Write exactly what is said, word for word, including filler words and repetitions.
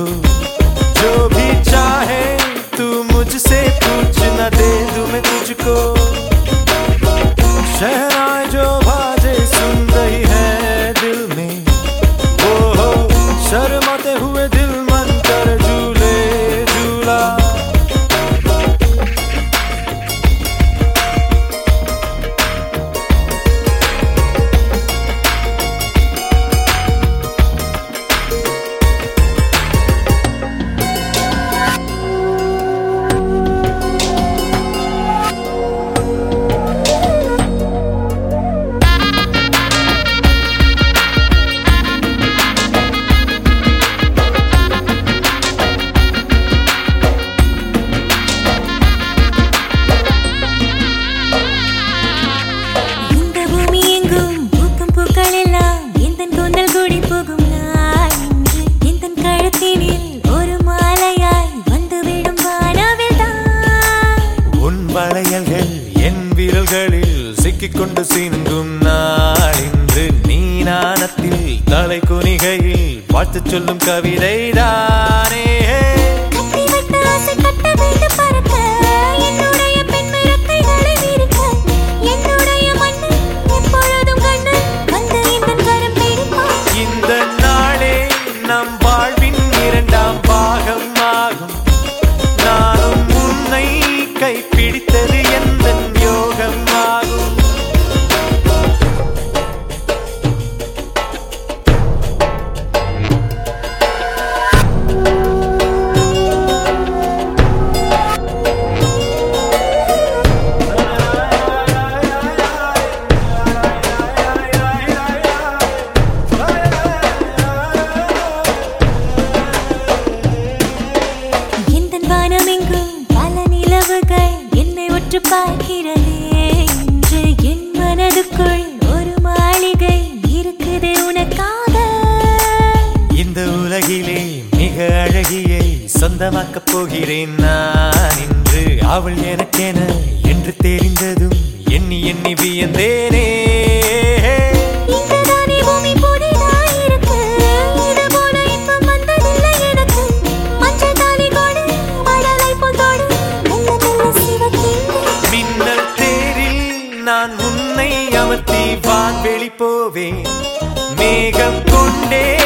तुझको जो भी चाहे तू मुझसे पूछ न दे दूं मैं तुझको शहनाई जो बाजे सुन रही है दिल में वो हो शर्माते हुए दिल मन कर झूले झूला வளையல்கள் என் விரல்களில் சிக்கிக்கொண்டு சிந்தும் நாள் இன்று நீ நாணத்தில் தலை குனிகையில் வாழ்த்து சொல்லும் கவிதை தானே இந்த நாளே நம் வாழ்வின் இரண்டாம் பாகம் ஆகும் நானும் உன்னை கை பிடித்தது எந்த யோகம் ஆகும் பார்க்கிறதே இன்று என் மனதுக்குள் ஒரு மாளிகை இருக்குதே உனக்காக இந்த உலகிலே மிக அழகியை சொந்தமாக்கப் போகிறேன் நான் இன்று அவள் எனக்கென என்று தெரிந்ததும் எண்ணி எண்ணி வியந்தேனே நான் உன்னை அமர்த்தி வான்வெளி போவேன் மேகம் கொண்டே